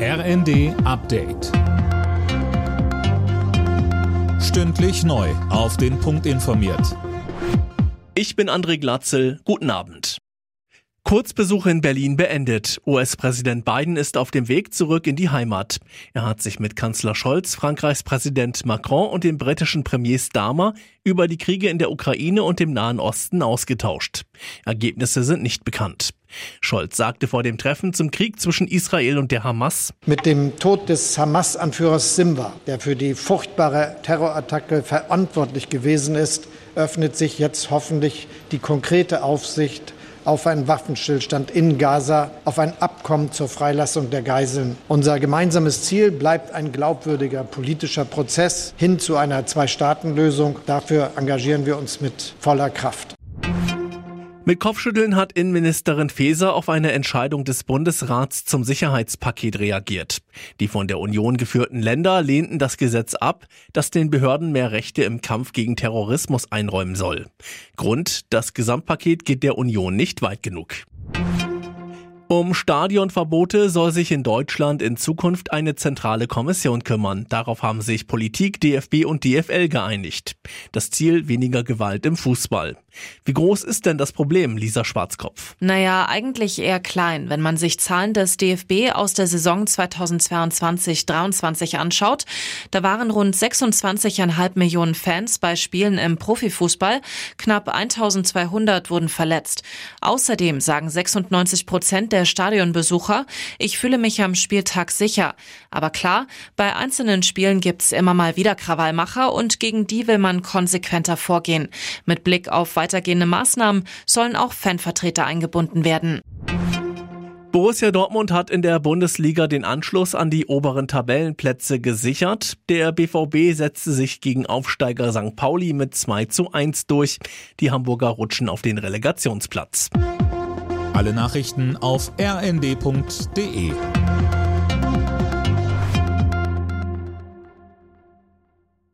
RND Update. Stündlich neu auf den Punkt informiert. Ich bin André Glatzel. Guten Abend. Kurzbesuch in Berlin beendet. US-Präsident Biden ist auf dem Weg zurück in die Heimat. Er hat sich mit Kanzler Scholz, Frankreichs Präsident Macron und dem britischen Premier Starmer über die Kriege in der Ukraine und dem Nahen Osten ausgetauscht. Ergebnisse sind nicht bekannt. Scholz sagte vor dem Treffen zum Krieg zwischen Israel und der Hamas: Mit dem Tod des Hamas-Anführers Sinwar, der für die furchtbare Terrorattacke verantwortlich gewesen ist, öffnet sich jetzt hoffentlich die konkrete Aussicht auf einen Waffenstillstand in Gaza, auf ein Abkommen zur Freilassung der Geiseln. Unser gemeinsames Ziel bleibt ein glaubwürdiger politischer Prozess hin zu einer Zwei-Staaten-Lösung. Dafür engagieren wir uns mit voller Kraft. Mit Kopfschütteln hat Innenministerin Faeser auf eine Entscheidung des Bundesrats zum Sicherheitspaket reagiert. Die von der Union geführten Länder lehnten das Gesetz ab, das den Behörden mehr Rechte im Kampf gegen Terrorismus einräumen soll. Grund: das Gesamtpaket geht der Union nicht weit genug. Um Stadionverbote soll sich in Deutschland in Zukunft eine zentrale Kommission kümmern. Darauf haben sich Politik, DFB und DFL geeinigt. Das Ziel: weniger Gewalt im Fußball. Wie groß ist denn das Problem, Lisa Schwarzkopf? Naja, eigentlich eher klein. Wenn man sich Zahlen des DFB aus der Saison 2022/23 anschaut, da waren rund 26,5 Millionen Fans bei Spielen im Profifußball. Knapp 1200 wurden verletzt. Außerdem sagen 96% der Stadionbesucher: Ich fühle mich am Spieltag sicher. Aber klar, bei einzelnen Spielen gibt's immer mal wieder Krawallmacher und gegen die will man konsequenter vorgehen. Mit Blick auf weitergehende Maßnahmen sollen auch Fanvertreter eingebunden werden. Borussia Dortmund hat in der Bundesliga den Anschluss an die oberen Tabellenplätze gesichert. Der BVB setzte sich gegen Aufsteiger St. Pauli mit 2:1 durch. Die Hamburger rutschen auf den Relegationsplatz. Alle Nachrichten auf rnd.de.